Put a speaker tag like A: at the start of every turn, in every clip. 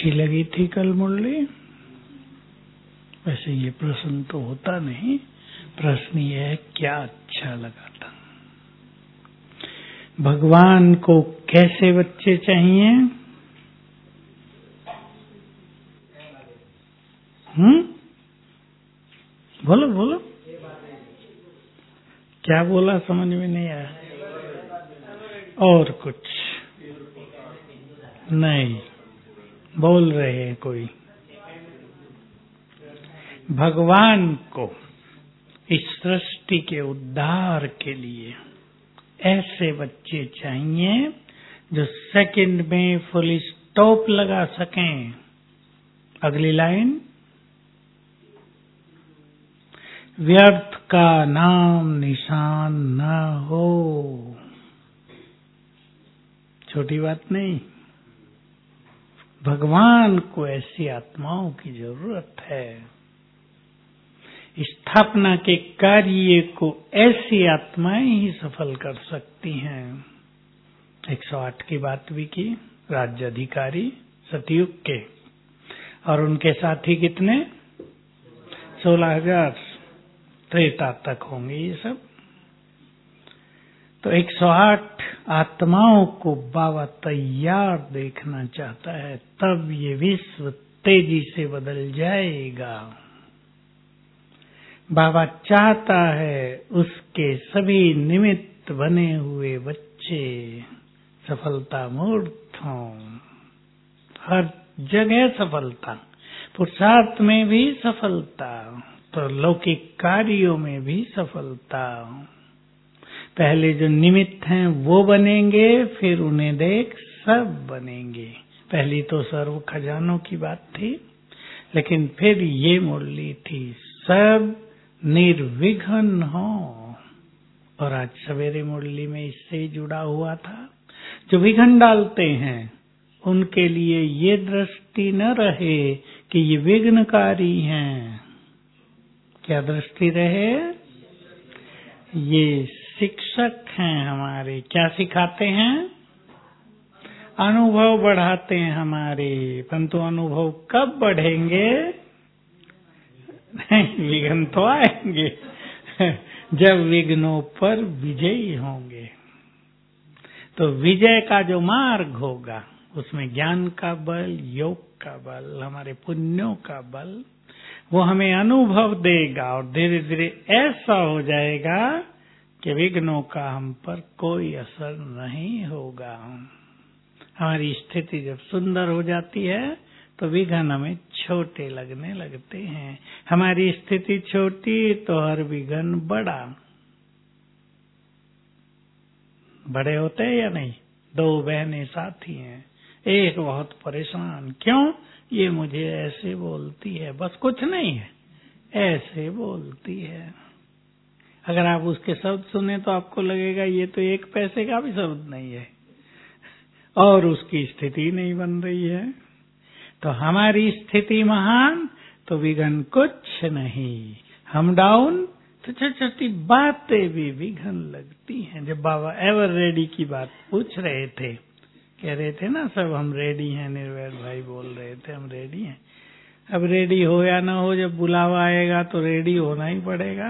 A: अच्छी लगी थी कल मुरली? वैसे ये प्रश्न तो होता नहीं, प्रश्न ये है क्या अच्छा लगा था। भगवान को कैसे बच्चे चाहिए? बोलो बोलो, क्या बोला समझ में नहीं आया। और कुछ नहीं बोल रहे हैं कोई। भगवान को इस सृष्टि के उद्धार के लिए ऐसे बच्चे चाहिए जो सेकंड में फुल स्टॉप लगा सकें। अगली लाइन, व्यर्थ का नाम निशान न हो। छोटी बात नहीं। भगवान को ऐसी आत्माओं की जरूरत है। स्थापना के कार्य को ऐसी आत्माएं ही सफल कर सकती हैं। 108 की बात भी की, राज्य अधिकारी सतयुग के, और उनके साथी कितने? 16,000 त्रेता तक होंगे ये सब। तो 108 आत्माओं को बाबा तैयार देखना चाहता है, तब ये विश्व तेजी से बदल जाएगा। बाबा चाहता है उसके सभी निमित्त बने हुए बच्चे सफलता मूर्त हों। हर जगह सफलता, पुरुषार्थ में भी सफलता, तो लौकिक कार्यों में भी सफलता। पहले जो निमित्त हैं वो बनेंगे, फिर उन्हें देख सब बनेंगे। पहली तो सर्व खजानों की बात थी, लेकिन फिर ये मुरली थी सब निर्विघ्न हो। और आज सवेरे मुरली में इससे ही जुड़ा हुआ था। जो विघ्न डालते हैं उनके लिए ये दृष्टि न रहे कि ये विघ्नकारी हैं। क्या दृष्टि रहे? ये शिक्षक हैं हमारे। क्या सिखाते हैं? अनुभव बढ़ाते हैं हमारे। परंतु अनुभव कब बढ़ेंगे? नहीं, विघ्न तो आएंगे जब विघ्नों पर विजयी होंगे। तो विजय का जो मार्ग होगा उसमें ज्ञान का बल, योग का बल, हमारे पुण्यों का बल, वो हमें अनुभव देगा और धीरे धीरे ऐसा हो जाएगा कि विघ्नों का हम पर कोई असर नहीं होगा। हमारी स्थिति जब सुंदर हो जाती है तो विघ्न हमें छोटे लगने लगते हैं। हमारी स्थिति छोटी तो हर विघ्न बड़ा। बड़े होते हैं या नहीं? 2 बहनें साथी हैं, एक बहुत परेशान, क्यों? ये मुझे ऐसे बोलती है, बस कुछ नहीं है, ऐसे बोलती है। अगर आप उसके शब्द सुने तो आपको लगेगा ये तो 1 पैसे का भी शब्द नहीं है, और उसकी स्थिति नहीं बन रही है। तो हमारी स्थिति महान तो विघ्न कुछ नहीं। हम डाउन तो छोटी छोटी बातें भी विघ्न लगती हैं। जब बाबा एवर रेडी की बात पूछ रहे थे, कह रहे थे ना सब हम रेडी हैं, निर्वैर भाई बोल रहे थे हम रेडी हैं। अब रेडी हो या ना हो, जब बुलावा आएगा तो रेडी होना ही पड़ेगा।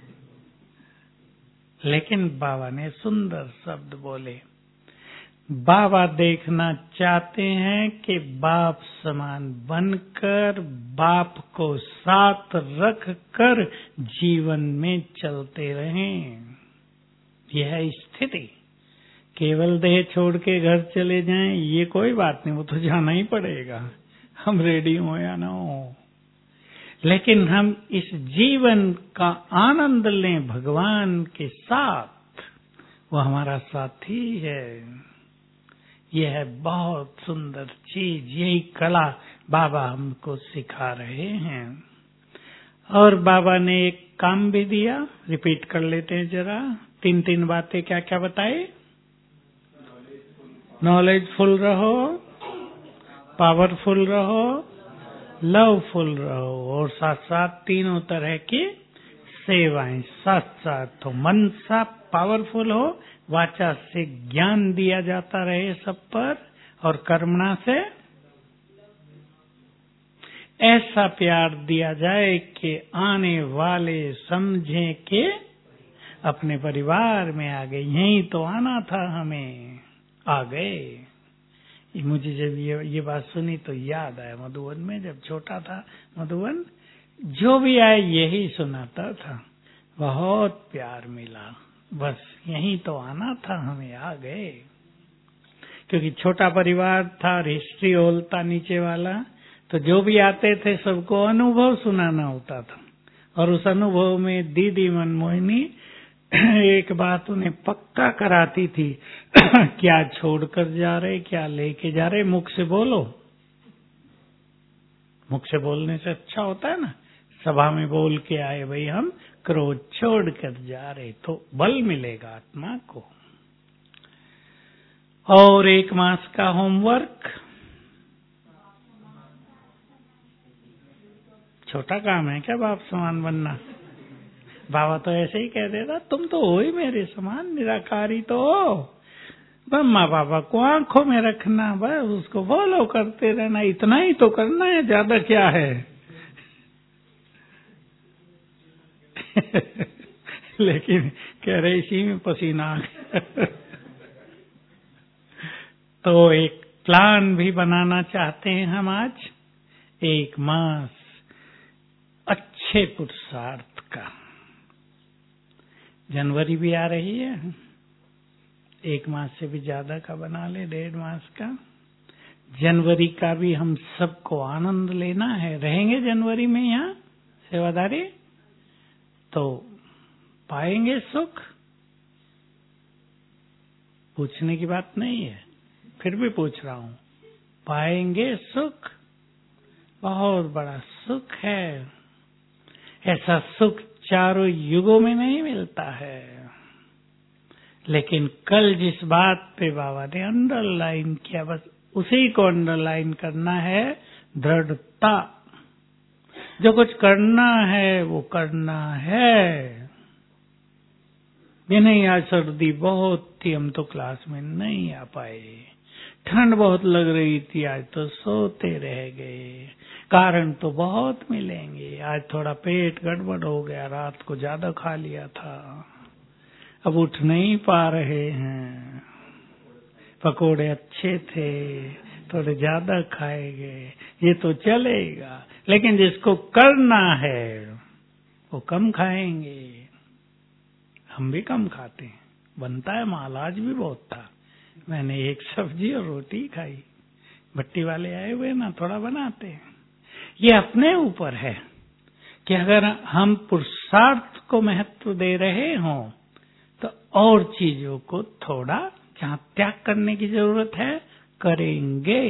A: लेकिन बाबा ने सुंदर शब्द बोले। बाबा देखना चाहते हैं कि बाप समान बनकर, बाप को साथ रख कर जीवन में चलते रहें। यह है स्थिति। केवल देह छोड़ के घर चले जाएं ये कोई बात नहीं, वो तो जाना ही पड़ेगा, हम रेडी हो या ना हो। लेकिन हम इस जीवन का आनंद लें भगवान के साथ, वो हमारा साथी है। यह है बहुत सुंदर चीज। यही कला बाबा हमको सिखा रहे हैं। और बाबा ने एक काम भी दिया, रिपीट कर लेते हैं जरा। 3 बातें क्या क्या बताए? नॉलेजफुल रहो, पावरफुल रहो, लवफुल रहो, और साथ साथ 3 तरह की सेवाएं साथ साथ। तो मन सा पावरफुल हो, वाचा से ज्ञान दिया जाता रहे सब पर, और कर्मणा से ऐसा प्यार दिया जाए कि आने वाले समझें कि अपने परिवार में आ गए, यहीं तो आना था हमें, आ गए। मुझे जब ये बात सुनी तो याद आया, मधुबन में जब छोटा था, मधुबन जो भी आए यही सुनाता था, बहुत प्यार मिला, बस यहीं तो आना था हमें, आ गए। क्योंकि छोटा परिवार था, हिस्ट्री हॉल था नीचे वाला, तो जो भी आते थे सबको अनुभव सुनाना होता था। और उस अनुभव में दीदी मनमोहिनी एक बात उन्हें पक्का कराती थी, क्या छोड़कर जा रहे, क्या लेके जा रहे, मुख से बोलो। मुख से बोलने से अच्छा होता है ना, सभा में बोल के आए भाई हम क्रोध छोड़ कर जा रहे, तो बल मिलेगा आत्मा को। और 1 मास का होमवर्क, छोटा काम है क्या बाप समान बनना? बाबा तो ऐसे ही कह देता, तुम तो हो ही मेरे समान, निराकारी तो हो, मम्मा पापा को आंखों में रखना, बस उसको फॉलो करते रहना, इतना ही तो करना है, ज्यादा क्या है। लेकिन कह रहे इसी में पसीना आ गया। तो एक प्लान भी बनाना चाहते हैं हम आज, 1 मास अच्छे पुरुषार्थ का। जनवरी भी आ रही है, 1 मास से भी ज्यादा का बना ले, 1.5 मास का। जनवरी का भी हम सबको आनंद लेना है। रहेंगे जनवरी में यहाँ सेवादारी, तो पाएंगे सुख। पूछने की बात नहीं है, फिर भी पूछ रहा हूँ, पाएंगे सुख? बहुत बड़ा सुख है, ऐसा सुख चारों युगों में नहीं मिलता है। लेकिन कल जिस बात पे बाबा ने अंडरलाइन किया, बस उसी को अंडरलाइन करना है, दृढ़ता। जो कुछ करना है वो करना है। ये नहीं आज सर्दी बहुत थी, हम तो क्लास में नहीं आ पाए, ठंड बहुत लग रही थी, आज तो सोते रह गए। कारण तो बहुत मिलेंगे, आज थोड़ा पेट गड़बड़ हो गया, रात को ज्यादा खा लिया था, अब उठ नहीं पा रहे हैं, पकोड़े अच्छे थे, थोड़े ज्यादा खाए गए, ये तो चलेगा। लेकिन जिसको करना है वो कम खाएंगे। हम भी कम खाते हैं, बनता है माल, आज भी बहुत था, मैंने 1 सब्जी और रोटी खाई। भट्टी वाले आए हुए ना, थोड़ा बनाते हैं। ये अपने ऊपर है कि अगर हम पुरुषार्थ को महत्व दे रहे हों तो और चीजों को थोड़ा जहां त्याग करने की जरूरत है करेंगे।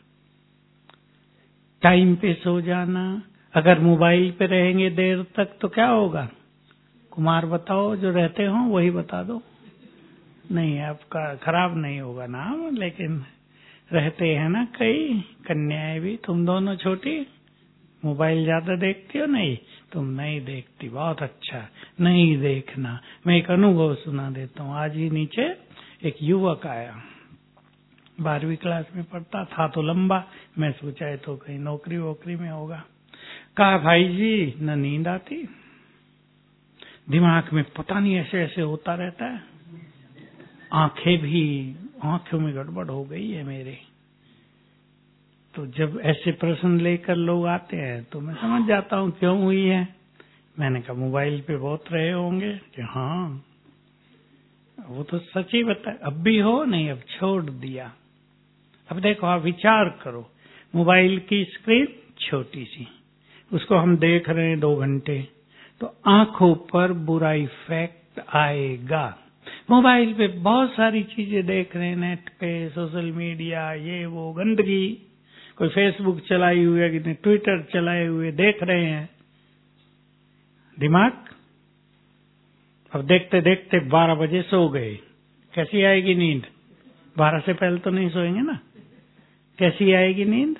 A: टाइम पे सो जाना, अगर मोबाइल पे रहेंगे देर तक तो क्या होगा? कुमार बताओ, जो रहते हो वही बता दो। नहीं, आपका खराब नहीं होगा नाम, लेकिन रहते हैं ना कई कन्याएं भी। तुम दोनों छोटी मोबाइल ज्यादा देखती हो? नहीं, तुम नहीं देखती, बहुत अच्छा, नहीं देखना। मैं एक अनुभव सुना देता हूँ। आज ही नीचे एक युवक आया, 12वीं क्लास में पढ़ता था, तो लंबा, मैं सोचा है तो कहीं नौकरी वोकरी में होगा। कहा भाई जी, न नींद आती, दिमाग में पता नहीं ऐसे ऐसे होता रहता है, आंखें भी, आंखों में गड़बड़ हो गई है मेरे। तो जब ऐसे प्रश्न लेकर लोग आते हैं तो मैं समझ जाता हूँ क्यों हुई है। मैंने कहा मोबाइल पे बहुत रहे होंगे। कि हाँ, वो तो सच ही बता, अब भी हो? नहीं, अब छोड़ दिया। अब देखो, आप विचार करो, मोबाइल की स्क्रीन छोटी सी, उसको हम देख रहे हैं 2 घंटे, तो आंखों पर बुरा इफेक्ट आएगा। मोबाइल पे बहुत सारी चीजें देख रहे हैं, नेट पे, सोशल मीडिया, ये वो गंदगी, कोई फेसबुक चलाई हुई है, कितने ट्विटर चलाए हुए देख रहे हैं, दिमाग। अब देखते देखते 12 बजे सो गए, कैसी आएगी नींद? 12 से पहले तो नहीं सोएंगे ना, कैसी आएगी नींद?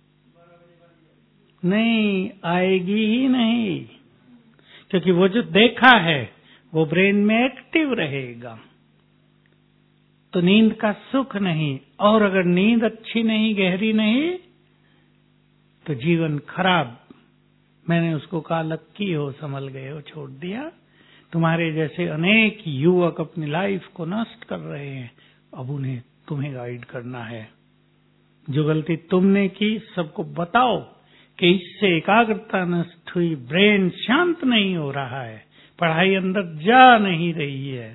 A: नहीं आएगी ही नहीं, क्योंकि वो जो देखा है वो ब्रेन में एक्टिव रहेगा, तो नींद का सुख नहीं। और अगर नींद अच्छी नहीं, गहरी नहीं, तो जीवन खराब। मैंने उसको कहा लक्की हो, संभल गए हो, छोड़ दिया। तुम्हारे जैसे अनेक युवक अपनी लाइफ को नष्ट कर रहे हैं, अब उन्हें तुम्हें गाइड करना है। जो गलती तुमने की सबको बताओ कि इससे एकाग्रता नष्ट हुई, ब्रेन शांत नहीं हो रहा है, पढ़ाई अंदर जा नहीं रही है,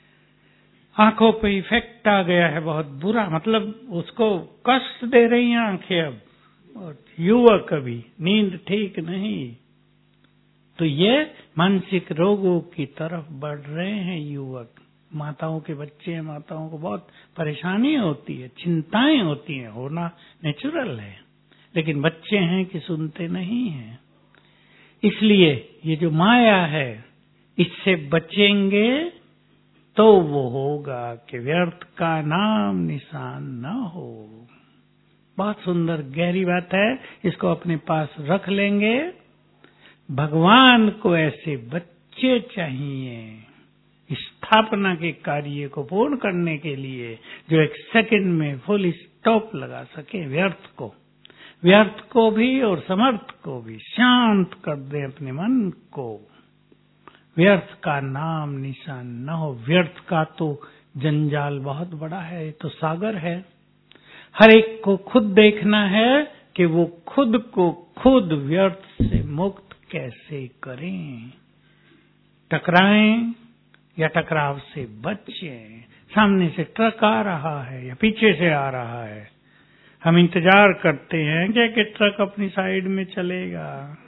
A: आंखों पे इफेक्ट आ गया है बहुत बुरा, मतलब उसको कष्ट दे रही हैं आंखें अब, और युवक अभी नींद ठीक नहीं। तो ये मानसिक रोगों की तरफ बढ़ रहे हैं युवक। माताओं के बच्चे हैं, माताओं को बहुत परेशानी होती है, चिंताएं होती हैं, होना नेचुरल है, लेकिन बच्चे हैं कि सुनते नहीं हैं। इसलिए ये जो माया है, इससे बचेंगे तो वो होगा कि व्यर्थ का नाम निशान न हो। बहुत सुंदर गहरी बात है, इसको अपने पास रख लेंगे। भगवान को ऐसे बच्चे चाहिए स्थापना के कार्य को पूर्ण करने के लिए, जो एक सेकंड में फुल स्टॉप लगा सके व्यर्थ को भी और समर्थ को भी। शांत कर दे अपने मन को, व्यर्थ का नाम निशान न हो। व्यर्थ का तो जंजाल बहुत बड़ा है, तो सागर है। हर एक को खुद देखना है कि वो खुद को खुद व्यर्थ से मुक्त कैसे करें। टकराएं या टकराव से बचें। सामने से ट्रक आ रहा है या पीछे से आ रहा है, हम इंतजार करते हैं कि ट्रक अपनी साइड में चलेगा,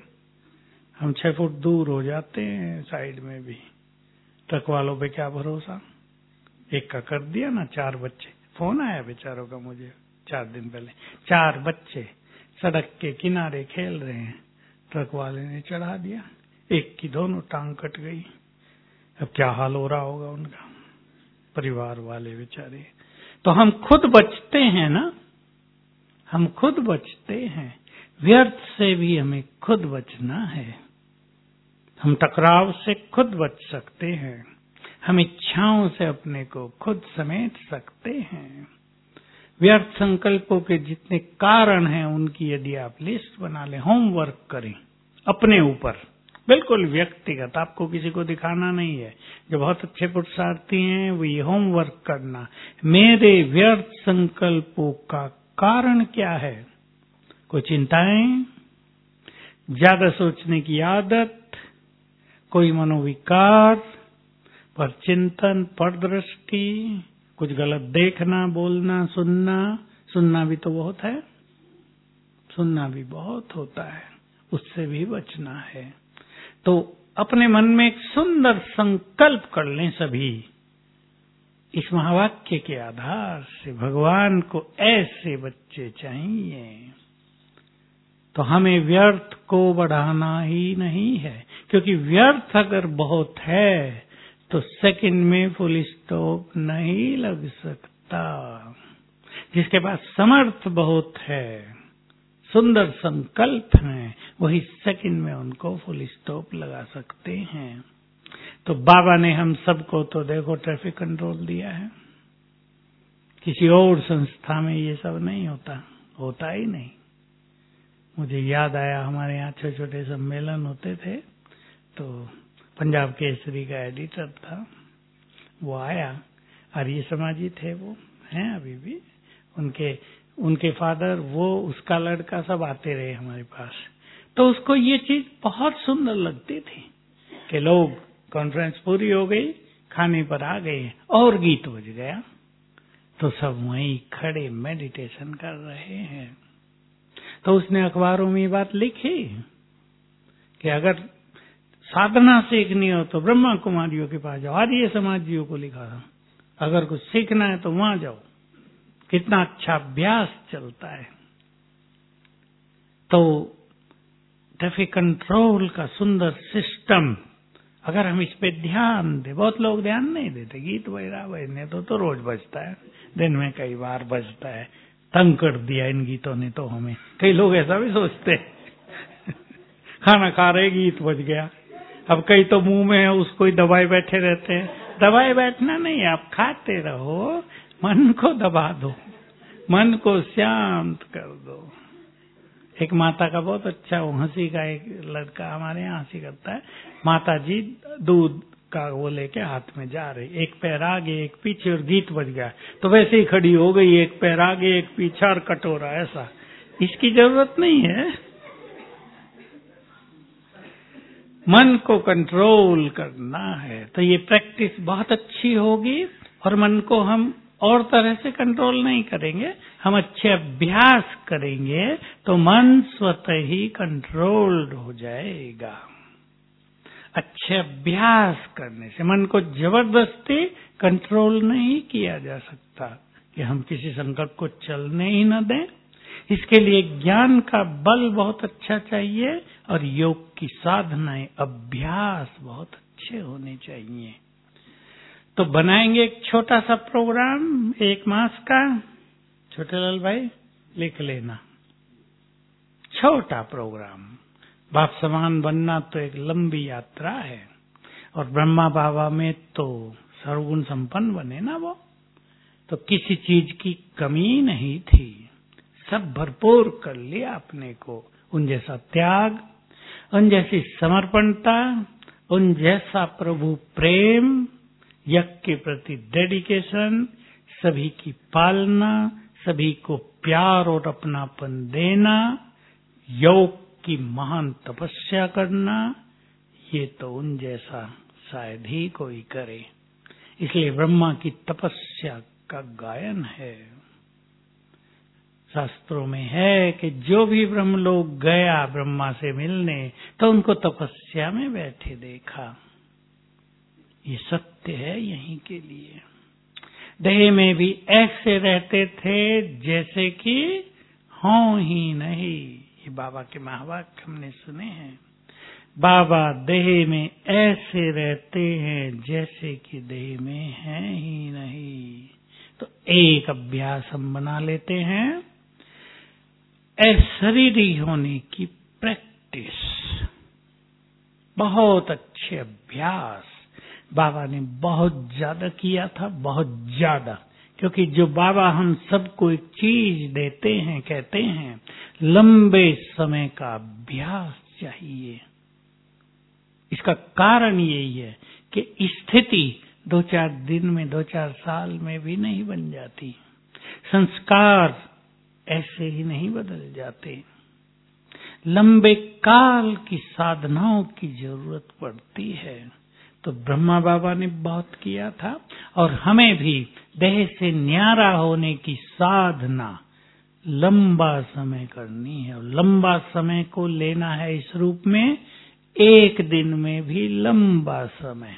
A: हम 6 फुट दूर हो जाते हैं साइड में भी। ट्रक वालों पे क्या भरोसा। एक का कर दिया ना, 4 बच्चे, फोन आया बेचारों का मुझे 4 दिन पहले, 4 बच्चे सड़क के किनारे खेल रहे हैं, ट्रक वाले ने चढ़ा दिया, एक की दोनों टांग कट गई। अब क्या हाल हो रहा होगा उनका, परिवार वाले बेचारे। तो हम खुद बचते हैं ना, हम खुद बचते हैं। व्यर्थ से भी हमें खुद बचना है। हम टकराव से खुद बच सकते हैं, हम इच्छाओं से अपने को खुद समेट सकते हैं। व्यर्थ संकल्पों के जितने कारण हैं, उनकी यदि आप लिस्ट बना लें, होमवर्क करें अपने ऊपर, बिल्कुल व्यक्तिगत, आपको किसी को दिखाना नहीं है। जो बहुत अच्छे पुरुषार्थी हैं वो ये होमवर्क करना, मेरे व्यर्थ संकल्पों का कारण क्या है। कोई चिंताएं, ज्यादा सोचने की आदत, कोई मनोविकार, पर चिंतन, पर दृष्टि, कुछ गलत देखना, बोलना, सुनना भी तो बहुत है, सुनना भी बहुत होता है, उससे भी बचना है। तो अपने मन में एक सुंदर संकल्प कर लें सभी, इस महावाक्य के आधार से भगवान को ऐसे बच्चे चाहिए। तो हमें व्यर्थ को बढ़ाना ही नहीं है, क्योंकि व्यर्थ अगर बहुत है तो सेकंड में फुल स्टॉप नहीं लग सकता। जिसके पास समर्थ बहुत है, सुंदर संकल्प है, वही सेकंड में उनको फुल स्टॉप लगा सकते हैं। तो बाबा ने हम सबको तो देखो ट्रैफिक कंट्रोल दिया है, किसी और संस्था में ये सब नहीं होता ही नहीं। मुझे याद आया, हमारे यहाँ छोटे छोटे सम्मेलन होते थे, तो पंजाब केसरी का एडिटर था, वो आया, आर्य समाजी थे, वो हैं अभी भी, उनके फादर, वो उसका लड़का, सब आते रहे हमारे पास। तो उसको ये चीज बहुत सुंदर लगती थी कि लोग, कॉन्फ्रेंस पूरी हो गई, खाने पर आ गए और गीत बज गया, तो सब वहीं खड़े मेडिटेशन कर रहे हैं। तो उसने अखबारों में ये बात लिखी कि अगर साधना सीखनी हो तो ब्रह्मा कुमारियों के पास जाओ, आर्य समाजियों को लिखा था, अगर कुछ सीखना है तो वहां जाओ। कितना अच्छा अभ्यास चलता है। तो ट्रैफिक कंट्रोल का सुंदर सिस्टम, अगर हम इस पे ध्यान दें, बहुत लोग ध्यान नहीं देते, गीत वगैरह बजने तो रोज बजता है, दिन में कई बार बजता है, तंग कर दिया इन गीतों ने तो हमें, कई लोग ऐसा भी सोचते खाना खा रहे गीत बज गया। अब कई तो मुंह में है उसको ही दबाए बैठे रहते हैं। दबाए बैठना नहीं, आप खाते रहो, मन को दबा दो, मन को शांत कर दो। एक माता का बहुत अच्छा वो हंसी का एक लड़का हमारे यहाँ हंसी करता है। माता जी दूध का वो लेके हाथ में जा रही, एक पैर आगे एक पीछे और गीत बज गया तो वैसे ही खड़ी हो गई, एक पैर आगे एक पीछे और कटोरा, ऐसा। इसकी जरूरत नहीं है। मन को कंट्रोल करना है तो ये प्रैक्टिस बहुत अच्छी होगी। और मन को हम और तरह से कंट्रोल नहीं करेंगे, हम अच्छे अभ्यास करेंगे तो मन स्वतः ही कंट्रोल्ड हो जाएगा। अच्छे अभ्यास करने से मन को जबरदस्ती कंट्रोल नहीं किया जा सकता कि हम किसी संकल्प को चलने ही न दें। इसके लिए ज्ञान का बल बहुत अच्छा चाहिए और योग की साधनाएं, अभ्यास बहुत अच्छे होने चाहिए। तो बनाएंगे एक छोटा सा प्रोग्राम 1 मास का। छोटेलाल भाई लिख लेना, छोटा प्रोग्राम। बाप समान बनना तो एक लंबी यात्रा है और ब्रह्मा बाबा में तो सर्वगुण संपन्न बने ना वो, तो किसी चीज की कमी नहीं थी, सब भरपूर कर लिया अपने को। उन जैसा त्याग, उन जैसी समर्पणता, उन जैसा प्रभु प्रेम, यज्ञ के प्रति डेडिकेशन, सभी की पालना, सभी को प्यार और अपनापन देना, योग की महान तपस्या करना, ये तो उन जैसा शायद ही कोई करे। इसलिए ब्रह्मा की तपस्या का गायन है। शास्त्रों में है कि जो भी ब्रह्म लोग गया ब्रह्मा से मिलने तो उनको तपस्या में बैठे देखा। ये सत्य है यहीं के लिए। देह में भी ऐसे रहते थे जैसे कि हों ही नहीं। ये बाबा के महावाक्य हमने सुने हैं। बाबा देह में ऐसे रहते हैं जैसे कि देह में हैं ही नहीं। तो एक अभ्यास हम बना लेते हैं, अशरीरी होने की प्रैक्टिस। बहुत अच्छे अभ्यास बाबा ने बहुत ज्यादा किया था, बहुत ज्यादा। क्योंकि जो बाबा हम सबको एक चीज देते हैं, कहते हैं लंबे समय का अभ्यास चाहिए। इसका कारण यही है कि स्थिति 2-4 दिन में, 2-4 साल में भी नहीं बन जाती। संस्कार ऐसे ही नहीं बदल जाते। लंबे काल की साधनाओं की जरूरत पड़ती है। तो ब्रह्मा बाबा ने बहुत किया था और हमें भी देह से न्यारा होने की साधना लंबा समय करनी है। और लंबा समय को लेना है इस रूप में, एक दिन में भी लंबा समय,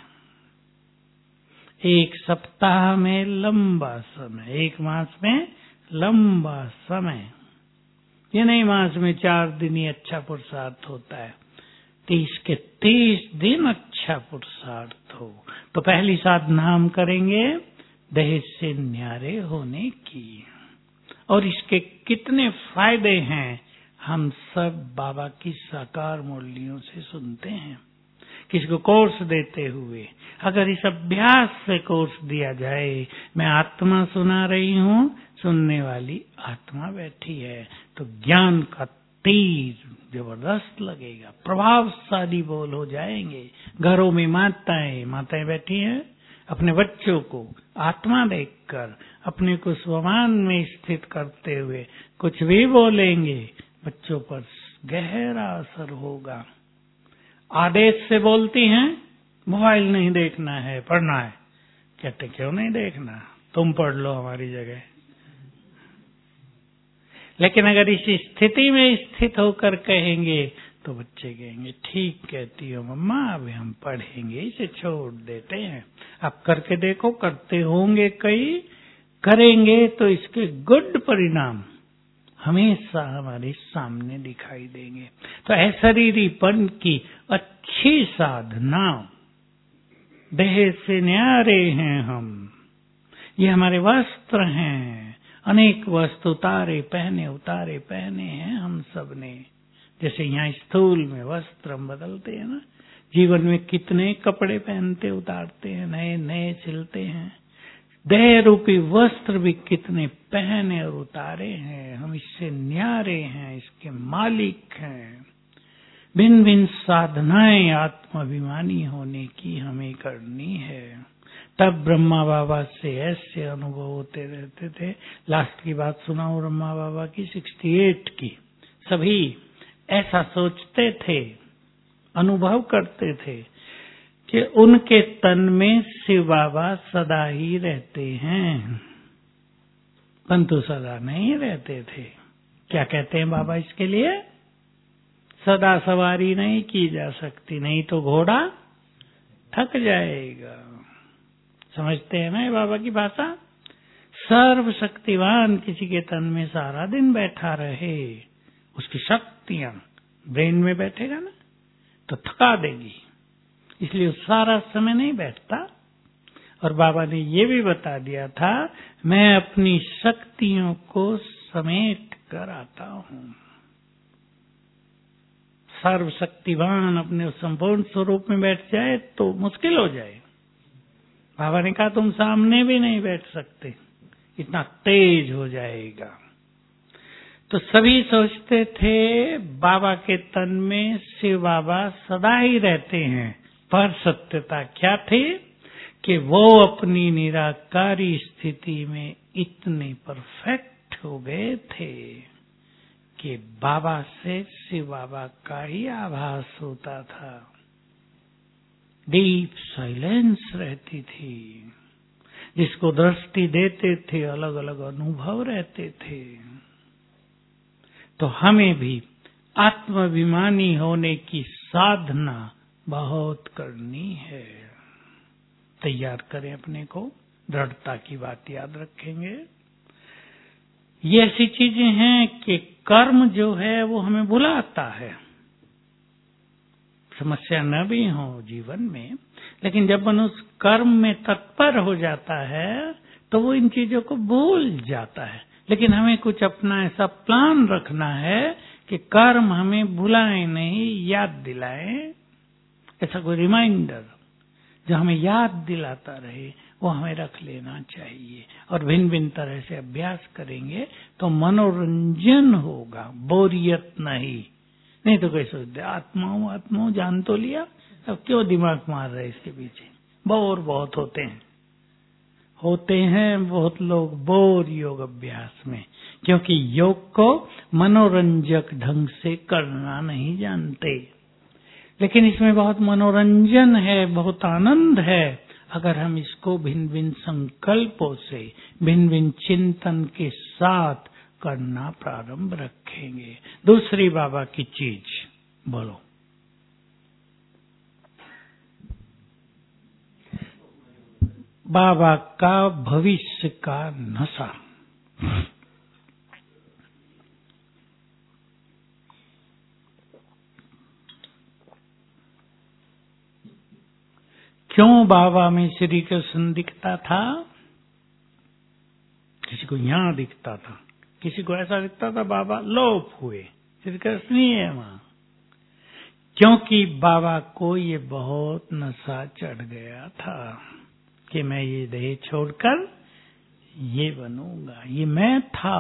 A: 1 सप्ताह में लंबा समय, 1 मास में लंबा समय। ये नहीं मास में 4 दिन ही अच्छा पुरुषार्थ होता है, 30 के 30 दिन अच्छा पुरुषार्थ हो। तो पहली साधना हम करेंगे देह से न्यारे होने की। और इसके कितने फायदे हैं हम सब बाबा की साकार मुरलियों से सुनते हैं। किसी को कोर्स देते हुए अगर इस अभ्यास से कोर्स दिया जाए, मैं आत्मा सुना रही हूँ, सुनने वाली आत्मा बैठी है, तो ज्ञान का तीर जबरदस्त लगेगा, प्रभावशाली बोल हो जाएंगे। घरों में माताएं बैठी हैं, अपने बच्चों को आत्मा देखकर अपने को स्वमान में स्थित करते हुए कुछ भी बोलेंगे, बच्चों पर गहरा असर होगा। आदेश से बोलती हैं, मोबाइल नहीं देखना है, पढ़ना है। कहते क्यों नहीं देखना, तुम पढ़ लो हमारी जगह। लेकिन अगर इस स्थिति में स्थित होकर कहेंगे तो बच्चे कहेंगे ठीक कहती हो मम्मा, अभी हम पढ़ेंगे, इसे छोड़ देते हैं। आप करके देखो, करते होंगे कई, करेंगे तो इसके गुड परिणाम हमेशा हमारे सामने दिखाई देंगे। तो अशरीरीपन की अच्छी साधना, देह से न्यारे हैं हम, ये हमारे वस्त्र हैं। अनेक वस्त्र उतारे पहने हैं हम सब ने। जैसे यहाँ स्थूल में वस्त्र हम बदलते हैं ना, जीवन में कितने कपड़े पहनते उतारते हैं, नए नए सिलते हैं। देह रूपी वस्त्र भी कितने पहने और उतारे हैं, हम इससे न्यारे हैं, इसके मालिक हैं। भिन्न भिन्न साधनाएं आत्माभिमानी होने की हमें करनी है। तब ब्रह्मा बाबा से ऐसे अनुभव होते रहते थे। लास्ट की बात सुनाऊं ब्रह्मा बाबा की 68 की। सभी ऐसा सोचते थे, अनुभव करते थे कि उनके तन में शिव बाबा सदा ही रहते हैं, परंतु सदा नहीं रहते थे। क्या कहते हैं बाबा इसके लिए? सदा सवारी नहीं की जा सकती, नहीं तो घोड़ा थक जाएगा। समझते हैं ना ये बाबा की भाषा? सर्वशक्तिवान किसी के तन में सारा दिन बैठा रहे, उसकी शक्तियां ब्रेन में बैठेगा ना तो थका देगी, इसलिए सारा समय नहीं बैठता। और बाबा ने ये भी बता दिया था, मैं अपनी शक्तियों को समेट कर आता हूं। सर्वशक्तिवान अपने संपूर्ण स्वरूप में बैठ जाए तो मुश्किल हो जाए। बाबा ने कहा तुम सामने भी नहीं बैठ सकते, इतना तेज हो जाएगा। तो सभी सोचते थे बाबा के तन में शिव बाबा सदा ही रहते हैं, पर सत्यता क्या थी कि वो अपनी निराकारी स्थिति में इतने परफेक्ट हो गए थे कि बाबा से शिव बाबा का ही आभास होता था। डीप साइलेंस रहती थी, जिसको दृष्टि देते थे अलग अलग अनुभव रहते थे। तो हमें भी आत्माभिमानी होने की साधना बहुत करनी है। तैयार करें अपने को, दृढ़ता की बात याद रखेंगे। ये ऐसी चीजें हैं कि कर्म जो है वो हमें बुलाता है। समस्या न भी हो जीवन में, लेकिन जब मनुष्य कर्म में तत्पर हो जाता है तो वो इन चीजों को भूल जाता है। लेकिन हमें कुछ अपना ऐसा प्लान रखना है कि कर्म हमें भुलाए नहीं, याद दिलाए। ऐसा कोई रिमाइंडर जो हमें याद दिलाता रहे वो हमें रख लेना चाहिए। और भिन्न भिन्न तरह से अभ्यास करेंगे तो मनोरंजन होगा, बोरियत नहीं तो कोई सोचते आत्माओं जान तो लिया, अब क्यों दिमाग मार रहे इसके पीछे। बोर बहुत होते हैं बहुत लोग बोर योग अभ्यास में, क्योंकि योग को मनोरंजक ढंग से करना नहीं जानते। लेकिन इसमें बहुत मनोरंजन है, बहुत आनंद है, अगर हम इसको भिन्न भिन्न संकल्पों से, भिन्न भिन्न चिंतन के साथ करना प्रारंभ रखेंगे। दूसरी बाबा की चीज बोलो, बाबा का भविष्य का नशा। क्यों बाबा में श्री कृष्ण दिखता था? किसी को यहाँ दिखता था, किसी को ऐसा दिखता था बाबा लोप हुए, श्री कृष्ण ही है वहां। क्योंकि बाबा को ये बहुत नशा चढ़ गया था कि मैं ये देह छोड़कर ये बनूंगा। ये मैं था,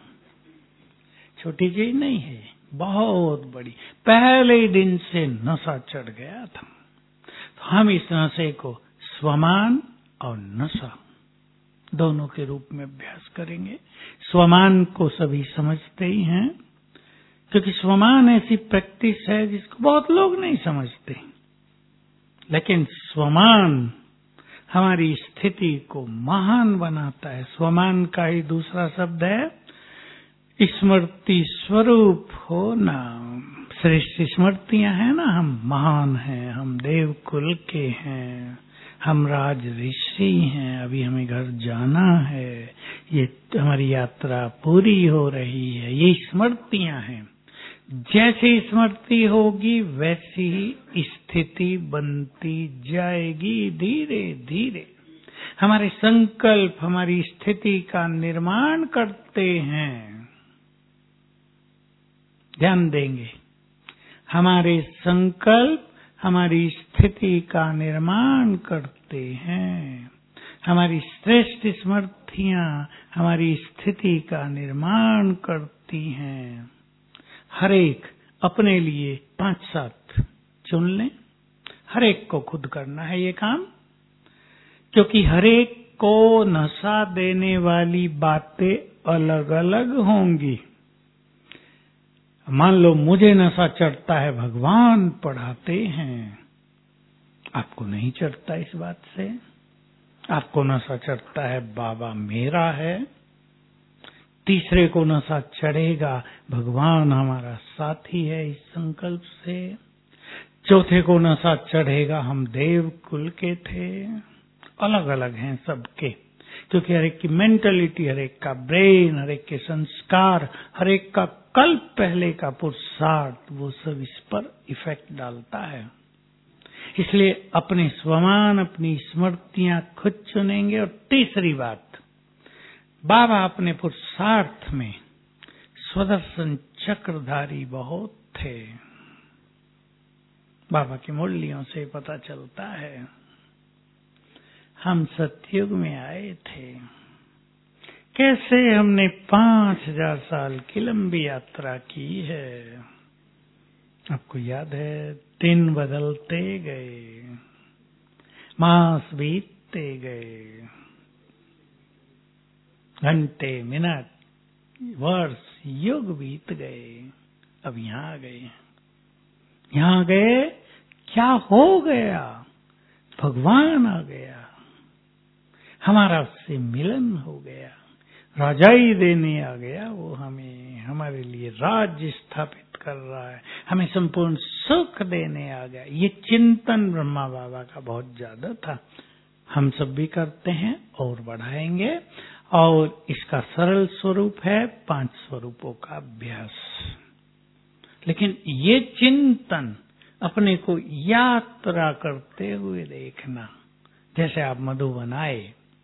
A: छोटी चीज नहीं है, बहुत बड़ी। पहले दिन से नशा चढ़ गया था। तो हम इस नशे को स्वमान और नशा दोनों के रूप में अभ्यास करेंगे। स्वमान को सभी समझते ही हैं, क्योंकि स्वमान ऐसी प्रैक्टिस है जिसको बहुत लोग नहीं समझते। लेकिन स्वमान हमारी स्थिति को महान बनाता है। स्वमान का ही दूसरा शब्द है स्मृति स्वरूप होना। श्रेष्ठ स्मृतियां हैं ना, हम महान हैं, हम देव कुल के हैं, हम राज ऋषि हैं, अभी हमें घर जाना है, ये हमारी यात्रा पूरी हो रही है, ये स्मृतियां हैं। जैसी स्मृति होगी वैसी ही स्थिति बनती जाएगी। धीरे धीरे हमारे संकल्प हमारी स्थिति का निर्माण करते हैं। ध्यान देंगे, हमारे संकल्प हमारी स्थिति का निर्माण करते हैं। हमारी श्रेष्ठ स्मृतियां हमारी स्थिति का निर्माण करती हैं। हर एक अपने लिए 5-7 चुन लें। हर एक को खुद करना है ये काम, क्योंकि हर एक को नशा देने वाली बातें अलग अलग होंगी। मान लो मुझे नशा चढ़ता है, भगवान पढ़ाते हैं, आपको नहीं चढ़ता इस बात से। आपको नशा चढ़ता है, बाबा मेरा है। तीसरे को नशा चढ़ेगा, भगवान हमारा साथी है इस संकल्प से। चौथे को नशा चढ़ेगा, हम देव कुल के थे। अलग अलग हैं सबके, क्योंकि हर एक की मेंटलिटी, हर एक का ब्रेन, हर एक के संस्कार, हर एक का कल्प पहले का पुरुषार्थ, वो सब इस पर इफेक्ट डालता है। इसलिए अपने स्वमान, अपनी स्मृतियां खुद चुनेंगे। और तीसरी बात, बाबा अपने पुरुषार्थ में स्वदर्शन चक्रधारी बहुत थे। बाबा की मुरलियों से पता चलता है हम सतयुग में आए थे। कैसे हमने 5000 साल की लंबी यात्रा की है। आपको याद है, दिन बदलते गए, मास बीतते गए, घंटे, मिनट, वर्ष, युग बीत गए। अब यहाँ आ गए। यहाँ गए, क्या हो गया? भगवान आ गया, हमारा उससे मिलन हो गया, राजाई देने आ गया। वो हमें, हमारे लिए राज्य स्थापित कर रहा है, हमें संपूर्ण सुख देने आ गया। ये चिंतन ब्रह्मा बाबा का बहुत ज्यादा था। हम सब भी करते हैं और बढ़ाएंगे। और इसका सरल स्वरूप है 5 स्वरूपों का अभ्यास। लेकिन ये चिंतन अपने को यात्रा करते हुए देखना। जैसे आप मधुबन आए,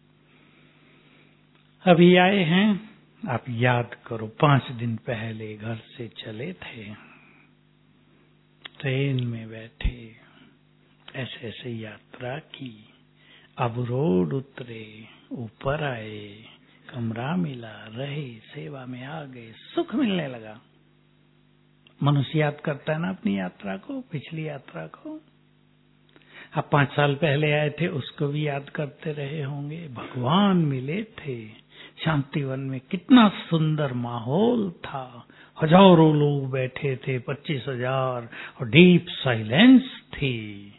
A: अभी आए हैं, आप याद करो 5 दिन पहले घर से चले थे, ट्रेन में बैठे, ऐसे ऐसे यात्रा की, अब रोड उतरे, ऊपर आए, कमरा मिला, रहे, सेवा में आ गए, सुख मिलने लगा। मनुष्य याद करता है ना अपनी यात्रा को, पिछली यात्रा को। आप 5 साल पहले आए थे, उसको भी याद करते रहे होंगे। भगवान मिले थे शांतिवन में, कितना सुंदर माहौल था, हजारों लोग बैठे थे, 25,000, और डीप साइलेंस थी।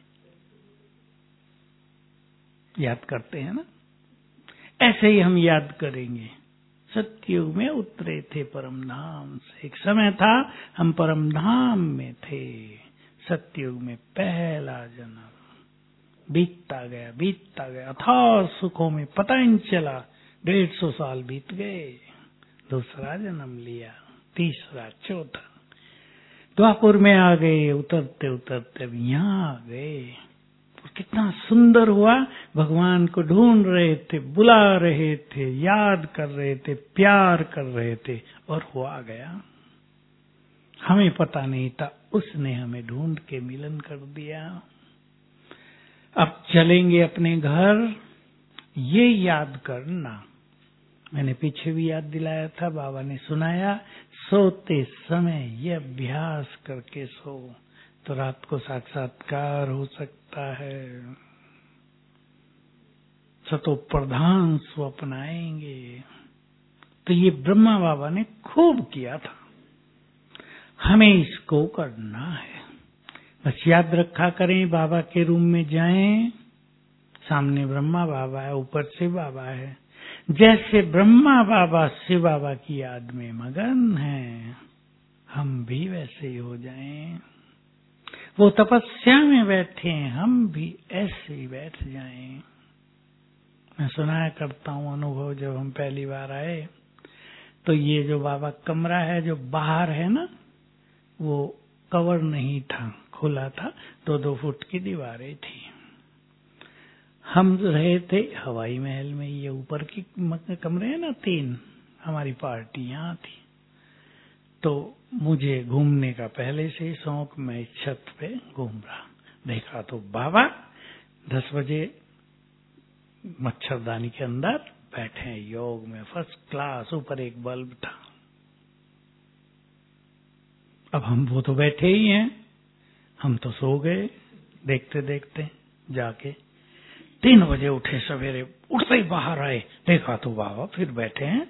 A: याद करते हैं ना? ऐसे ही हम याद करेंगे। सतयुग में उतरे थे परम धाम से। एक समय था हम परम धाम में थे। सतयुग में पहला जन्म बीतता गया, अथाह सुखों में पता ही नहीं चला। 150 साल बीत गए, दूसरा जन्म लिया, तीसरा, चौथा, द्वापुर में आ गए, उतरते उतरते अब यहाँ आ गए। कितना सुंदर हुआ। भगवान को ढूंढ रहे थे, बुला रहे थे, याद कर रहे थे, प्यार कर रहे थे, और हुआ गया। हमें पता नहीं था, उसने हमें ढूंढ के मिलन कर दिया। अब चलेंगे अपने घर। ये याद करना, मैंने पीछे भी याद दिलाया था, बाबा ने सुनाया, सोते समय ये अभ्यास करके सो तो रात को साक्षात्कार हो सकता है। सतो प्रधान स्वप्न आएंगे। तो ये ब्रह्मा बाबा ने खूब किया था, हमें इसको करना है। बस याद रखा करें, बाबा के रूम में जाएं, सामने ब्रह्मा बाबा है, ऊपर शिव बाबा है। जैसे ब्रह्मा बाबा शिव बाबा की याद में मगन हैं, हम भी वैसे ही हो जाएं। वो तपस्या में बैठे हैं, हम भी ऐसे ही बैठ जाएं। मैं सुनाया करता हूँ अनुभव, जब हम पहली बार आए तो ये जो बाबा कमरा है जो बाहर है ना, वो कवर नहीं था, खुला था, 2-2 फुट की दीवारें थी। हम रहे थे हवाई महल में, ये ऊपर की कमरे हैं ना 3, हमारी पार्टी यहाँ थी। तो मुझे घूमने का पहले से ही शौक, मैं छत पे घूम रहा, देखा तो बाबा 10 बजे मच्छरदानी के अंदर बैठे हैं योग में, फर्स्ट क्लास। ऊपर एक बल्ब था। अब हम वो तो बैठे ही हैं, हम तो सो गए देखते देखते। जाके 3 बजे उठे सवेरे, उठते ही बाहर आए, देखा तो बाबा फिर बैठे हैं।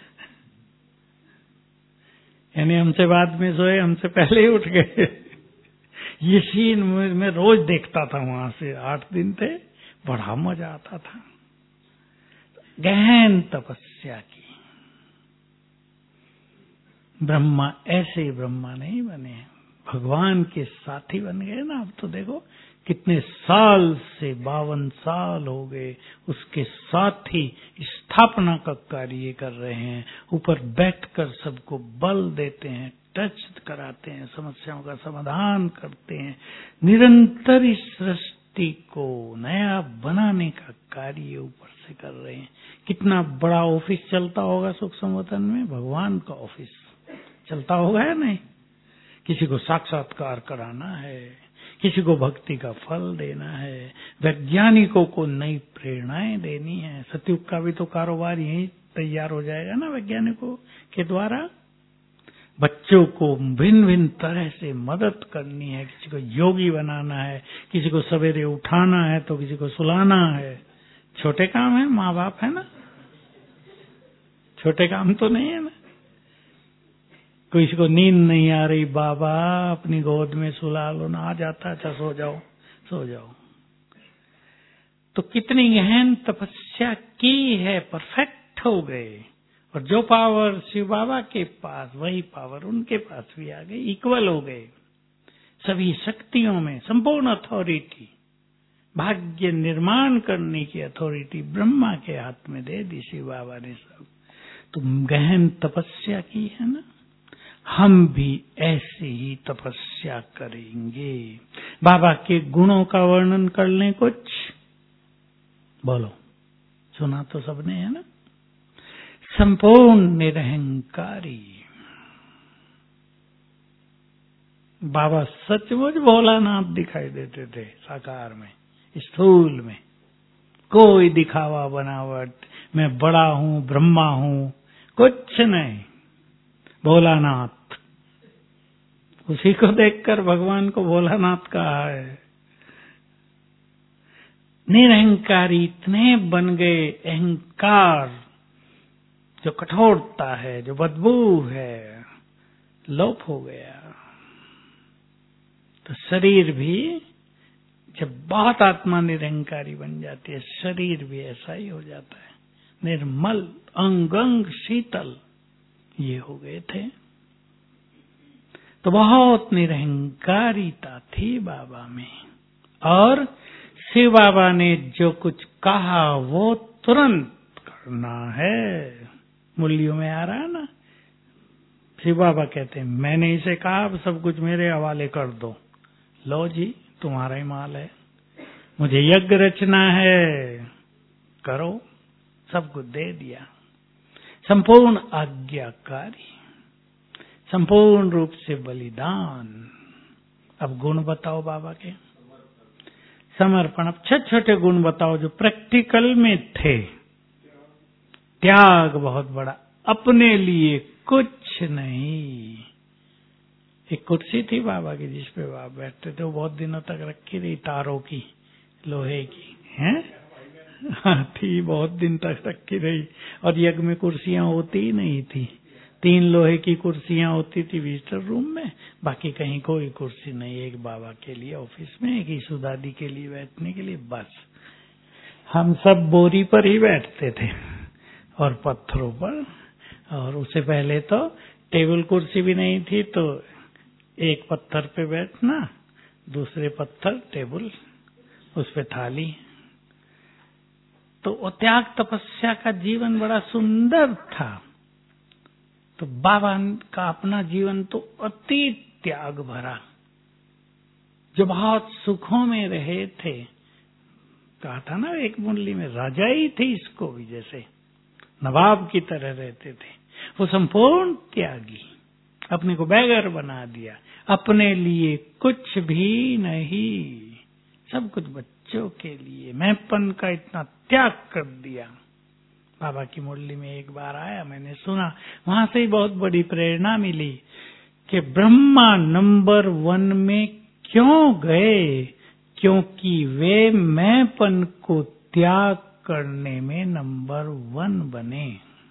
A: यानी हमसे बाद में सोए, हमसे पहले ही उठ गए। ये सीन मैं रोज देखता था वहां से। 8 दिन थे, बड़ा मजा आता था। गहन तपस्या की। ब्रह्मा ऐसे ब्रह्मा नहीं बने, भगवान के साथी बन गए ना। अब तो देखो कितने साल से, 52 साल हो गए, उसके साथ ही स्थापना का कार्य कर रहे हैं। ऊपर बैठकर सबको बल देते हैं, टच कराते हैं, समस्याओं का समाधान करते हैं। निरंतर इस सृष्टि को नया बनाने का कार्य ऊपर से कर रहे हैं। कितना बड़ा ऑफिस चलता होगा सूक्ष्म वतन में, भगवान का ऑफिस चलता होगा या नहीं। किसी को साक्षात्कार कराना है, किसी को भक्ति का फल देना है, वैज्ञानिकों को नई प्रेरणाएं देनी है। सतयुग का भी तो कारोबार यही तैयार हो जाएगा ना वैज्ञानिकों के द्वारा। बच्चों को भिन्न भिन्न तरह से मदद करनी है। किसी को योगी बनाना है, किसी को सवेरे उठाना है तो किसी को सुलाना है। छोटे काम है, माँ बाप है ना, छोटे काम तो नहीं है ना। किसी को नींद नहीं आ रही, बाबा अपनी गोद में सुला लो ना, आ जाता। अच्छा सो जाओ सो जाओ। तो कितनी गहन तपस्या की है, परफेक्ट हो गए। और जो पावर शिव बाबा के पास, वही पावर उनके पास भी आ गई, इक्वल हो गए। सभी शक्तियों में संपूर्ण अथॉरिटी, भाग्य निर्माण करने की अथॉरिटी ब्रह्मा के हाथ में दे दी शिव बाबा ने सब। तो गहन तपस्या की है ना। हम भी ऐसे ही तपस्या करेंगे। बाबा के गुणों का वर्णन कर लें कुछ, बोलो। सुना तो सबने है ना। संपूर्ण निरहंकारी बाबा सचमुच भोलानाथ दिखाई देते थे साकार में, स्थूल में। कोई दिखावा बनावट, मैं बड़ा हूं, ब्रह्मा हूं, कुछ नहीं। भोलानाथ, उसी को देखकर भगवान को भोलानाथ कहा है। निरहंकारी इतने बन गए, अहंकार जो कठोरता है, जो बदबू है, लोप हो गया। तो शरीर भी जब बहुत आत्मा निरहंकारी बन जाती है, शरीर भी ऐसा ही हो जाता है, निर्मल, अंग अंग शीतल। ये हो गए थे। तो बहुत निरहंकारिता थी बाबा में। और शिव बाबा ने जो कुछ कहा वो तुरंत करना है। मूल्यों में आ रहा है ना, शिव बाबा कहते हैं मैंने इसे कहा, अब सब कुछ मेरे हवाले कर दो। लो जी, तुम्हारा ही माल है, मुझे यज्ञ रचना है, करो। सब कुछ दे दिया। संपूर्ण आज्ञाकारी, संपूर्ण रूप से बलिदान। अब गुण बताओ बाबा के। समर्पण। अब छोटे छोटे गुण बताओ जो प्रैक्टिकल में थे। त्याग बहुत बड़ा, अपने लिए कुछ नहीं। एक कुर्सी थी बाबा की जिस पे बाबा बैठते थे, वो बहुत दिनों तक रखी रही, तारों की, लोहे की हैं। हाँ थी, बहुत दिन तक रखी रही। और यज्ञ में कुर्सियां होती ही नहीं थी। 3 लोहे की कुर्सियां होती थी विजिटर रूम में, बाकी कहीं कोई कुर्सी नहीं। एक बाबा के लिए ऑफिस में, एक ईसुदादी के लिए बैठने के लिए, बस। हम सब बोरी पर ही बैठते थे और पत्थरों पर। और उससे पहले तो टेबल कुर्सी भी नहीं थी, तो एक पत्थर पे बैठना, दूसरे पत्थर टेबल, उस पे थाली। तो त्याग तपस्या का जीवन बड़ा सुंदर था। तो बाबा का अपना जीवन तो अति त्याग भरा, जो बहुत सुखों में रहे थे। कहा था ना एक मुरली में, राजा ही थे इसको भी, जैसे नवाब की तरह रहते थे। वो संपूर्ण त्यागी, अपने को बैगर बना दिया, अपने लिए कुछ भी नहीं, सब कुछ बच्चों के लिए मैंपन का इतना त्याग कर दिया। बाबा की मुरली में एक बार आया, मैंने सुना, वहां से ही बहुत बड़ी प्रेरणा मिली कि ब्रह्मा नंबर 1 में क्यों गए, क्योंकि वे मैंपन को त्याग करने में नंबर 1 बने।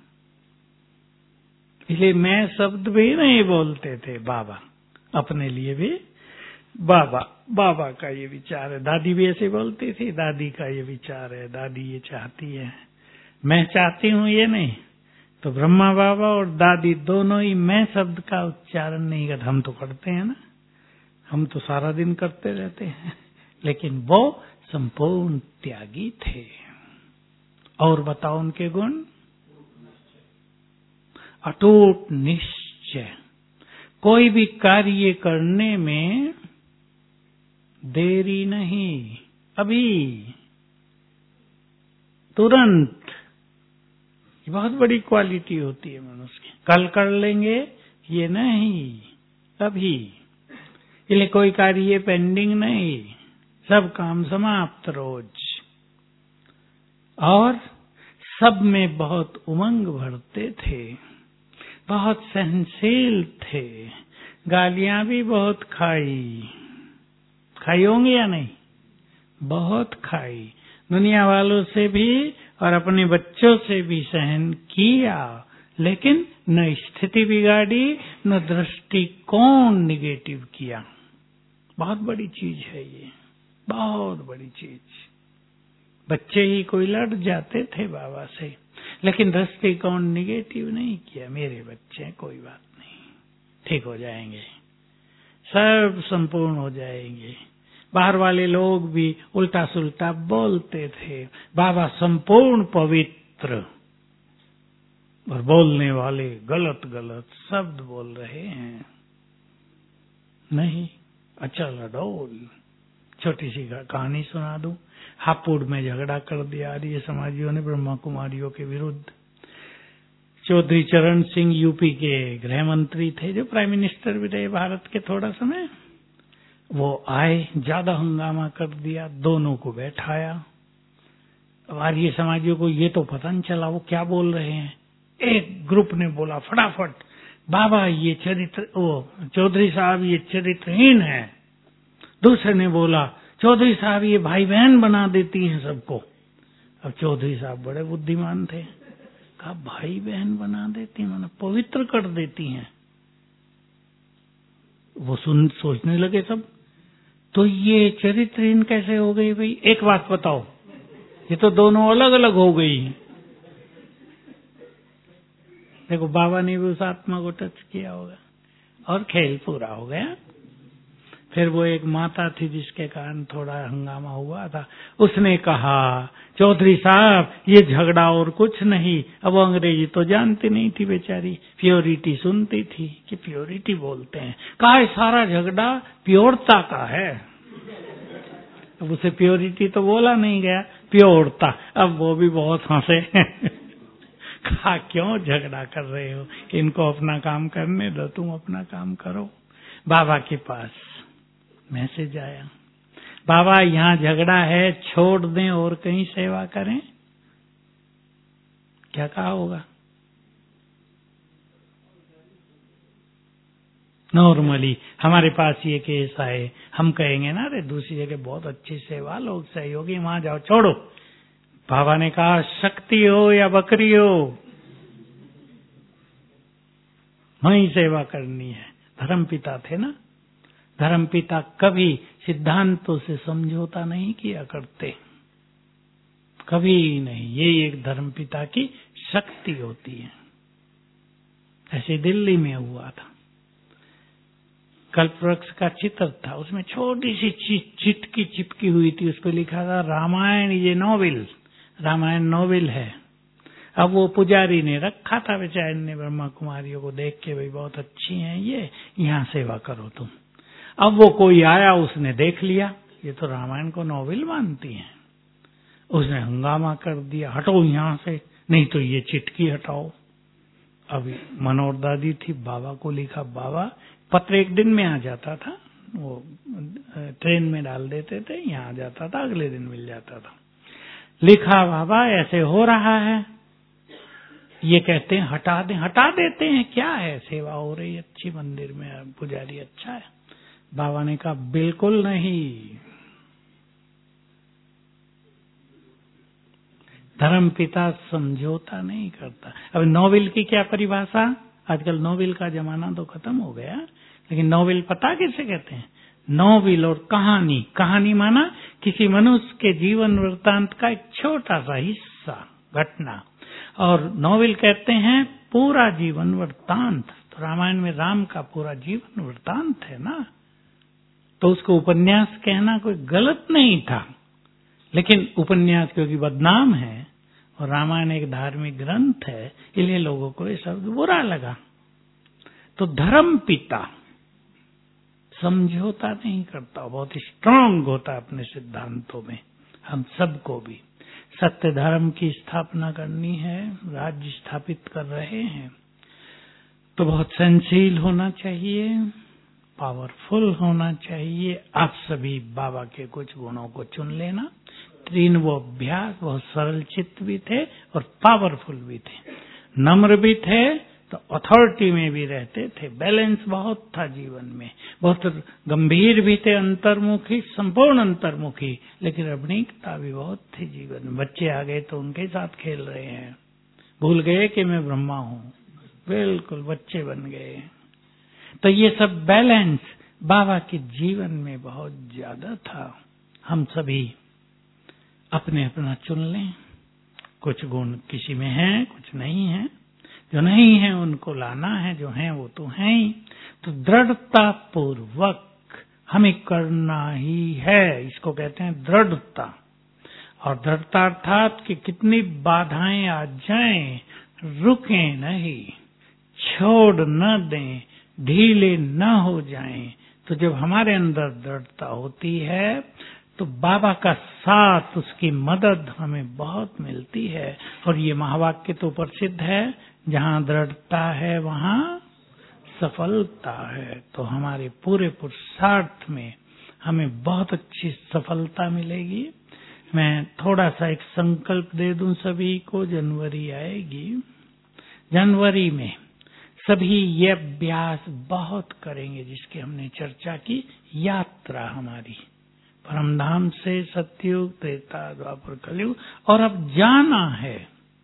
A: इसलिए मैं शब्द भी नहीं बोलते थे बाबा, अपने लिए भी बाबा का ये विचार है। दादी भी ऐसे बोलती थी, दादी का ये विचार है, दादी ये चाहती है, मैं चाहती हूँ ये नहीं। तो ब्रह्मा बाबा और दादी दोनों ही मैं शब्द का उच्चारण नहीं करते। हम तो करते हैं ना, हम तो सारा दिन करते रहते हैं, लेकिन वो संपूर्ण त्यागी थे। और बताओ उनके गुण, अटूट निश्चय, कोई भी कार्य करने में देरी नहीं, अभी तुरंत। ये बहुत बड़ी क्वालिटी होती है मनुष्य की। कल कर लेंगे ये नहीं, अभी। इसलिए कोई कार्य पेंडिंग नहीं, सब काम समाप्त रोज। और सब में बहुत उमंग भरते थे, बहुत सहनशील थे, गालियां भी बहुत खाई होंगी या नहीं, बहुत खाई, दुनिया वालों से भी और अपने बच्चों से भी सहन किया, लेकिन न स्थिति बिगाड़ी न दृष्टिकोण निगेटिव किया। बहुत बड़ी चीज है ये, बहुत बड़ी चीज। बच्चे ही कोई लड़ जाते थे बाबा से, लेकिन दृष्टिकोण निगेटिव नहीं किया। मेरे बच्चे कोई बात नहीं, ठीक हो जाएंगे, सब संपूर्ण हो जाएंगे। बाहर वाले लोग भी उल्टा सुल्टा बोलते थे, बाबा संपूर्ण पवित्र, और बोलने वाले गलत गलत शब्द बोल रहे हैं नहीं। अचल अडोल। छोटी सी कहानी सुना दूं। हापुड़ में झगड़ा कर दिया आर्य समाजियों ने ब्रह्मा कुमारियों के विरुद्ध। चौधरी चरण सिंह यूपी के गृह मंत्री थे, जो प्राइम मिनिस्टर भी रहे भारत के थोड़ा समय। वो आए, ज्यादा हंगामा कर दिया, दोनों को बैठाया। अब आर्य समाजियों को ये तो पता नहीं चला वो क्या बोल रहे हैं। एक ग्रुप ने बोला फटाफट, बाबा ये चरित्र, वो चौधरी साहब ये चरित्रहीन है। दूसरे ने बोला, चौधरी साहब ये भाई बहन बना देती हैं सबको। अब चौधरी साहब बड़े बुद्धिमान थे, कहा भाई बहन बना देती हैं, माना पवित्र कर देती हैं। वो सोचने लगे सब, तो ये चरित्रहीन कैसे हो गई भाई? एक बात बताओ, ये तो दोनों अलग अलग हो गई। देखो बाबा ने भी उस आत्मा को टच किया होगा और खेल पूरा हो गया। फिर वो एक माता थी जिसके कारण थोड़ा हंगामा हुआ था, उसने कहा चौधरी साहब ये झगड़ा और कुछ नहीं। अब वो अंग्रेजी तो जानती नहीं थी बेचारी, प्योरिटी सुनती थी कि प्योरिटी बोलते हैं। कहा सारा झगड़ा प्योरता का है। अब उसे प्योरिटी तो बोला नहीं गया, प्योरता। अब वो भी बहुत हंसे। कहा क्यों झगड़ा कर रहे हो, इनको अपना काम करने दो, तुम अपना काम करो। बाबा के पास मैसेज आया, बाबा यहाँ झगड़ा है, छोड़ दें और कहीं सेवा करें। क्या कहा होगा? नॉर्मली हमारे पास ये केस आए, हम कहेंगे ना, अरे दूसरी जगह बहुत अच्छी सेवा, लोग सहयोगी, वहां जाओ, छोड़ो। बाबा ने कहा शक्ति हो या बकरी हो, वहीं सेवा करनी है। धर्मपिता थे ना, धर्मपिता कभी सिद्धांतों से समझौता नहीं किया करते, कभी नहीं। ये एक धर्मपिता की शक्ति होती है। ऐसे दिल्ली में हुआ था, कल्पवृक्ष का चित्र था, उसमें छोटी सी चिटकी चिपकी हुई थी, उस पर लिखा था रामायण ये नोवेल, रामायण नोवेल है। अब वो पुजारी ने रखा था, बेचारे ने ब्रह्मा कुमारियों को देख के, भाई बहुत अच्छी हैं ये, यहाँ सेवा करो तुम। अब वो कोई आया, उसने देख लिया ये तो रामायण को नोवेल मानती हैं, उसने हंगामा कर दिया, हटो यहाँ से, नहीं तो ये चिटकी हटाओ। अभी मनोहर दादी थी, बाबा को लिखा, बाबा पत्र एक दिन में आ जाता था, वो ट्रेन में डाल देते थे, यहाँ आ जाता था, अगले दिन मिल जाता था। लिखा बाबा ऐसे हो रहा है, ये कहते हैं हटा दें, हटा देते हैं, क्या है, सेवा हो रही अच्छी मंदिर में, पुजारी अच्छा है। बाबा ने कहा बिल्कुल नहीं, धर्म पिता समझौता नहीं करता। अब नोवेल की क्या परिभाषा, आजकल नोवेल का जमाना तो खत्म हो गया, लेकिन नोवेल पता किसे कहते हैं? नोवेल और कहानी, कहानी माना किसी मनुष्य के जीवन वृत्तांत का एक छोटा सा हिस्सा, घटना, और नोवेल कहते हैं पूरा जीवन वृत्तांत। तो रामायण में राम का पूरा जीवन वृत्तांत है ना, तो उसको उपन्यास कहना कोई गलत नहीं था, लेकिन उपन्यास क्योंकि बदनाम है और रामायण एक धार्मिक ग्रंथ है, इसलिए लोगों को ये शब्द बुरा लगा। तो धर्म पिता समझौता नहीं करता, बहुत स्ट्रांग होता अपने सिद्धांतों में। हम सबको भी सत्य धर्म की स्थापना करनी है, राज्य स्थापित कर रहे हैं, तो बहुत सहनशील होना चाहिए, पावरफुल होना चाहिए। आप सभी बाबा के कुछ गुणों को चुन लेना। 3 वो अभ्यास, बहुत सरल चित्त भी थे और पावरफुल भी थे, नम्र भी थे, तो अथॉरिटी में भी रहते थे, बैलेंस बहुत था जीवन में, बहुत गंभीर भी थे, अंतर्मुखी, संपूर्ण अंतर्मुखी, लेकिन रमणीकता भी बहुत थी जीवन में। बच्चे आ गए तो उनके साथ खेल रहे हैं, भूल गए कि मैं ब्रह्मा हूँ, बिल्कुल बच्चे बन गए। तो ये सब बैलेंस बाबा के जीवन में बहुत ज्यादा था। हम सभी अपने अपना चुन लें, कुछ गुण किसी में है, कुछ नहीं है, जो नहीं है उनको लाना है, जो है वो तो है ही। तो दृढ़ता पूर्वक हमें करना ही है, इसको कहते हैं दृढ़ता। और दृढ़ता अर्थात कि कितनी बाधाएं आ जाएं, रुके नहीं, छोड़ न दें, ढीले न हो जाएं। तो जब हमारे अंदर दृढ़ता होती है तो बाबा का साथ, उसकी मदद हमें बहुत मिलती है। और ये महावाक्य तो प्रसिद्ध है, जहाँ दृढ़ता है वहाँ सफलता है। तो हमारे पूरे पुरुषार्थ में हमें बहुत अच्छी सफलता मिलेगी। मैं थोड़ा सा एक संकल्प दे दूं सभी को, जनवरी आएगी, जनवरी में सभी ये अभ्यास बहुत करेंगे जिसकी हमने चर्चा की। यात्रा हमारी परमधाम से सतयुग, त्रेता, द्वापर, कलयुग, और अब जाना है।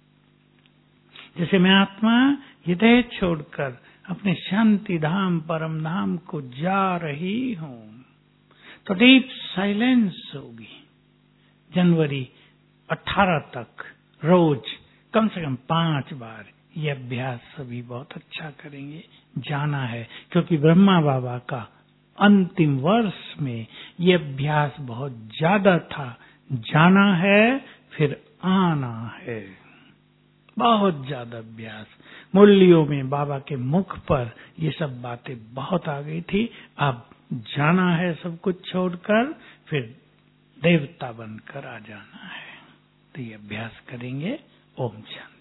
A: जैसे मैं आत्मा हृदय छोड़कर अपने शांति धाम परम धाम को जा रही हूँ, तो डीप साइलेंस होगी। जनवरी 18 तक रोज कम से कम 5 बार ये अभ्यास सभी बहुत अच्छा करेंगे। जाना है, क्योंकि ब्रह्मा बाबा का अंतिम वर्ष में ये अभ्यास बहुत ज्यादा था। जाना है फिर आना है, बहुत ज्यादा अभ्यास। मुरलियों में बाबा के मुख पर ये सब बातें बहुत आ गई थी। अब जाना है सब कुछ छोड़कर, फिर देवता बनकर आ जाना है। तो ये अभ्यास करेंगे। ओम शांति।